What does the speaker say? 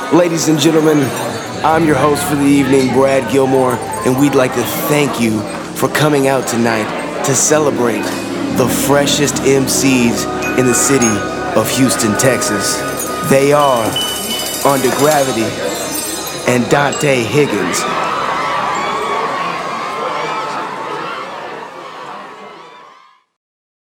Ladies and gentlemen, I'm your host for the evening, Brad Gilmore, and we'd like to thank you for coming out tonight to celebrate the freshest MCs in the city of Houston, Texas. They are Under Gravity and Dante Higgins.